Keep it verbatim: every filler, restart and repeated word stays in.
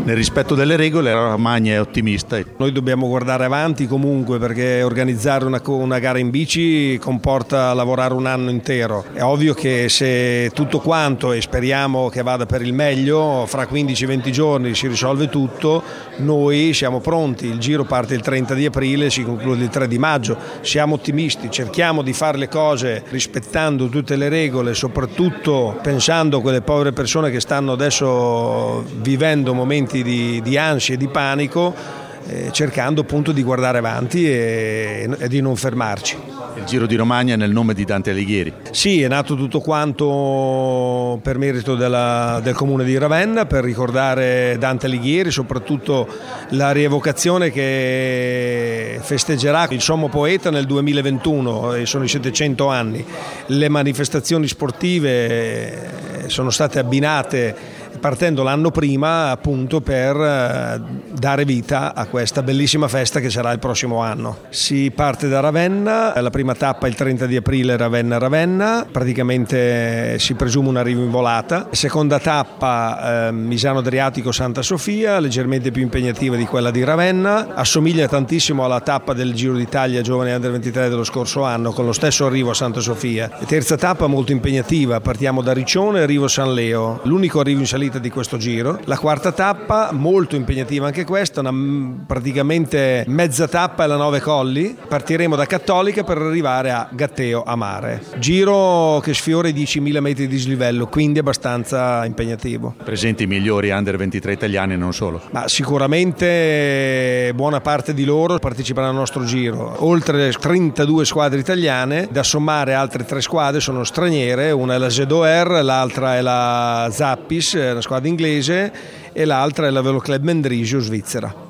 Nel rispetto delle regole la Romagna è ottimista. Noi dobbiamo guardare avanti comunque, perché organizzare una, una gara in bici comporta lavorare un anno intero. È ovvio che se tutto quanto, e speriamo che vada per il meglio, fra quindici venti giorni si risolve tutto, noi siamo pronti. Il giro parte il trenta di aprile, si conclude il tre di maggio. Siamo ottimisti, cerchiamo di fare le cose rispettando tutte le regole, soprattutto pensando a quelle povere persone che stanno adesso vivendo momenti di, di ansia e di panico, eh, cercando appunto di guardare avanti e, e di non fermarci. Il Giro di Romagna è nel nome di Dante Alighieri. Sì, è nato tutto quanto per merito della, del comune di Ravenna, per ricordare Dante Alighieri, soprattutto la rievocazione che festeggerà il sommo poeta nel duemilaventuno, e sono i settecento anni. Le manifestazioni sportive sono state abbinate partendo l'anno prima appunto per dare vita a questa bellissima festa che sarà il prossimo anno. Si parte da Ravenna, la prima tappa il trenta di aprile Ravenna-Ravenna, praticamente si presume un arrivo in volata. Seconda tappa eh, Misano Adriatico-Santa Sofia, leggermente più impegnativa di quella di Ravenna, assomiglia tantissimo alla tappa del Giro d'Italia Giovani Under ventitré dello scorso anno, con lo stesso arrivo a Santa Sofia. Terza tappa molto impegnativa, partiamo da Riccione e arrivo a San Leo, l'unico arrivo in salita di questo giro. La quarta tappa molto impegnativa anche questa, una praticamente mezza tappa e la Nove Colli. Partiremo da Cattolica per arrivare a Gatteo a Mare, giro che sfiora i diecimila metri di dislivello, quindi abbastanza impegnativo. Presenti i migliori Under ventitré italiani e non solo. Ma sicuramente buona parte di loro parteciperanno al nostro giro, oltre trentadue squadre italiane, da sommare altre tre squadre sono straniere, una è la Z O R, l'altra è la Zappis, una squadra inglese, e l'altra è la Velo Club Mendrisio svizzera.